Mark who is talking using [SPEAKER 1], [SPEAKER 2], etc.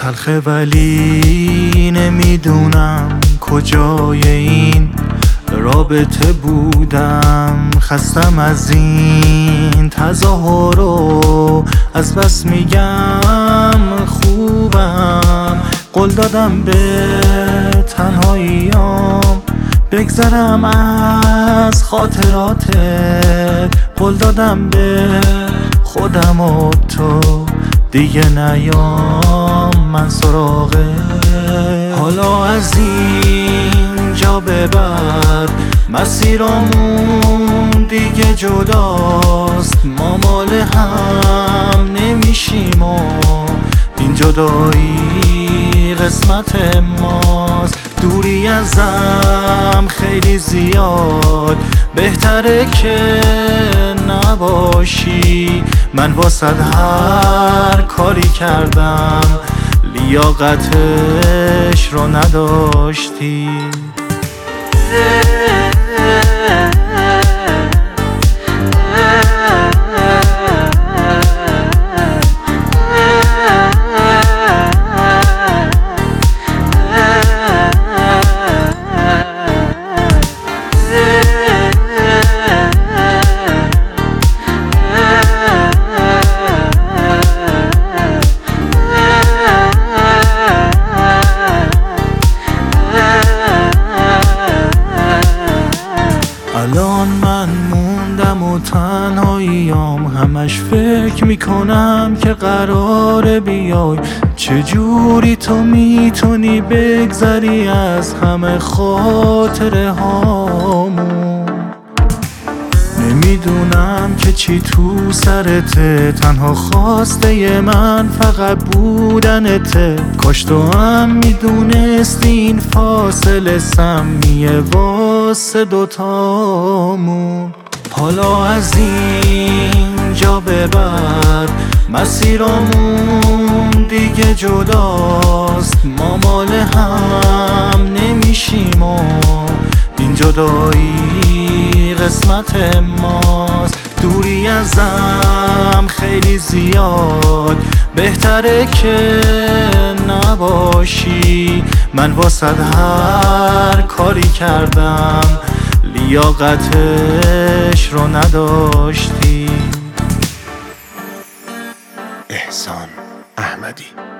[SPEAKER 1] تلخه ولی نمیدونم کجای این رابطه بودم. خستم از این تظاهر و از بس میگم خوبم. قول دادم به تنهاییام بگذرم از خاطراتت. قول دادم به خودم و تو دیگه نیام من سراغت. حالا از اینجا به بعد مسیرامون دیگه جداست. ما مال هم نمیشیم و این جدایی قسمت ماست. دوری ازم خیلی زیاد بهتره که نباشی. من واسه هر کاری کردم لیاقتش رو نداشتی. الان من موندم و تنهاییام، همش فکر میکنم که قراره بیای. چجوری تو میتونی بگذری از همه خاطره هامون؟ نمیدونم که چی تو سرته، تنها خواسته من فقط بودنته. کاش تو هم میدونستی این فاصله سمیه واسه دوتامون. حالا از اینجا به بعد مسیرامون دیگه جداست. ما مال هم نمیشیم و این جدایی قسمت ماست. دوری ازم خیلی زیاد بهتره که نباشی. من واسه هر کاری کردم لیاقتش رو نداشتی.
[SPEAKER 2] احسان احمدی.